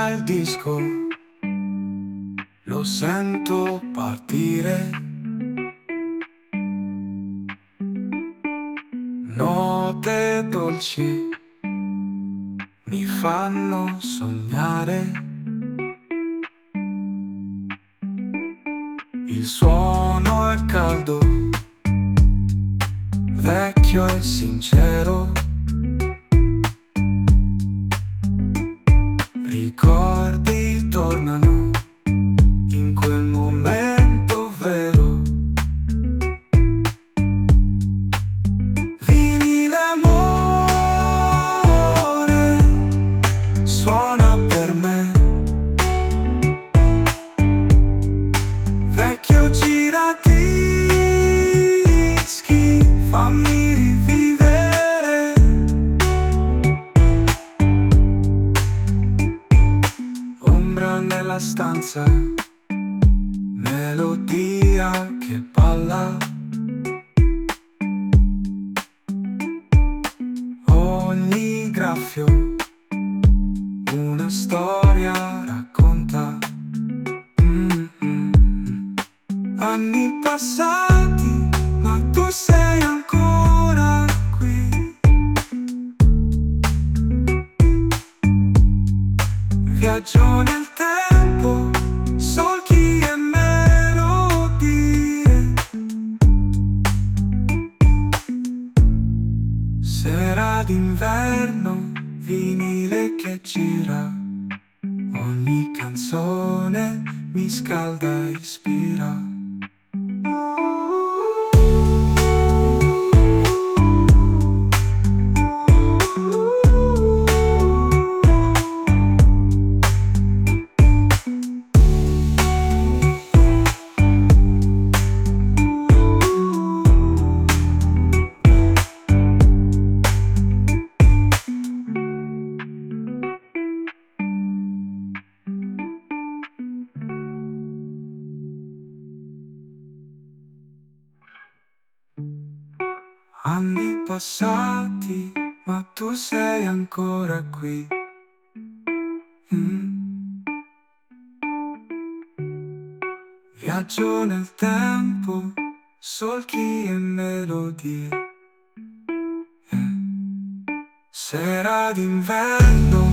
suona il disco, lo sento partire. Note dolci mi fanno sognare. Il suono è caldo, vecchio e sincero. Ricordi tornano in quel momento vero. Vinile amore suona per me. Vecchio giradischi, fammi rivivere. Ombra nella stanza, melodia che balla. Ogni graffio una storia racconta. Anni passati, ma tu sei ancora qui. Viaggio nel tempo, solchi e melodie. Sera d'inverno, vinile che gira. Ogni canzone mi scalda e ispira. Anni passati, ma tu sei ancora qui. Viaggio nel tempo, solchi e melodie. Sera d'inverno,